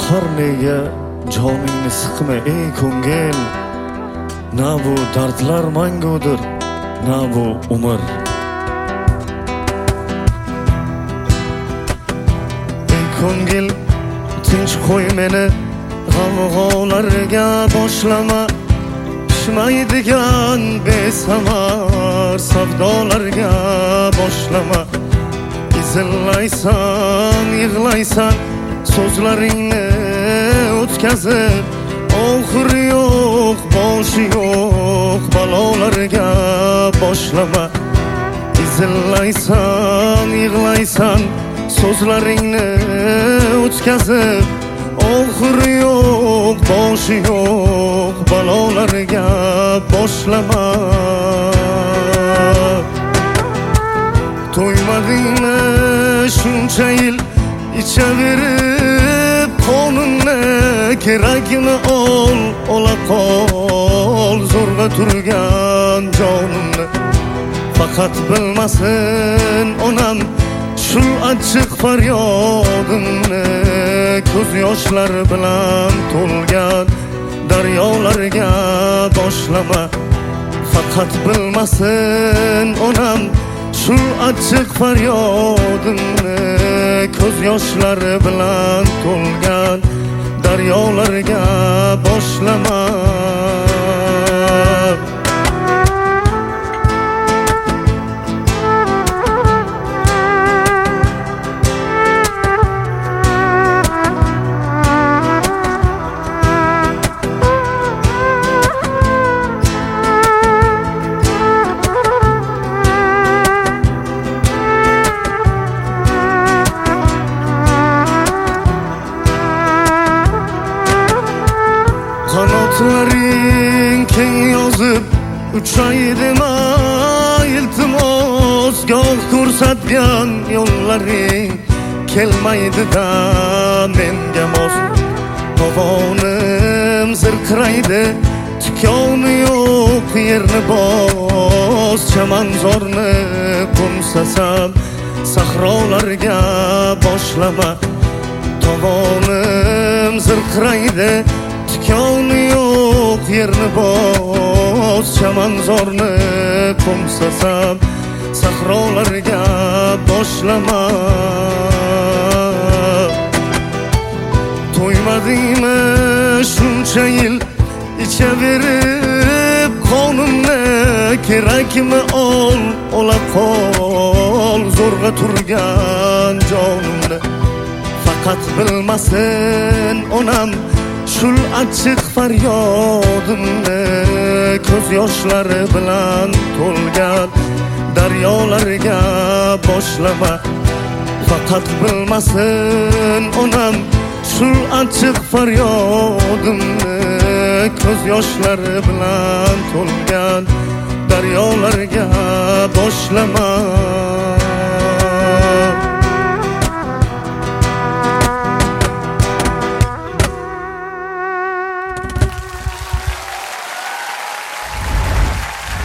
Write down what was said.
Axir nega joningni siqma ey ko'ngil, na bu dardlar mangudir, na bu umr. Ey ko'ngil, tinch qo'y meni, g'avg'olarga boshlama, pishmaydigan besamar savdolarga boshlama. Izillaysan, yig'laysan, so'zlaringni o'tkazib, oxiri yo'q, boshi yo'q balolarga boshlama. Izillaysan, yig'laysan, so'zlaringni o'tkazib, oxiri yo'q, boshi yo'q balolarga boshlama. To'ymadingmi shuncha yil ichaverib qonunni, kerakmi ol, ola qol zo'rg'a turgan jonimni. Faqat bilmasin onam shu achchiq faryodimni, ko'z yoshlari bilan to'lgan daryolarga boshlama. Faqat bilmasin onam shu achchiq faryodimni, ko'z yoshlari bilan to'lgan daryolarga boshlama. Qanotlaring keng yozib uchaydim iltimos, goh ko'rsatgan yo'llaring kelmaydi-da menga mos. Tovonim zirqiraydi, tikoni yo'q yerni bos, chamanzorni qo'msasam sahrolarga boshlama. Tovonim zirqiraydi, tikoni yo'q yerni bos, chamanzorni qo'msasam sahrolarga boshlama. To'ymadingmi shuncha yil ichaverib qonunni, kerakmi ol, ola qol zo'rg'a turgan jonimni. Faqat bilmasin onam shul achchiq faryodimni, ko'z yoshlari bilan to'lgan daryolarga boshlama. Faqat bilmasin onam shul achchiq faryodimni, ko'z yoshlari bilan to'lgan daryolarga boshlama.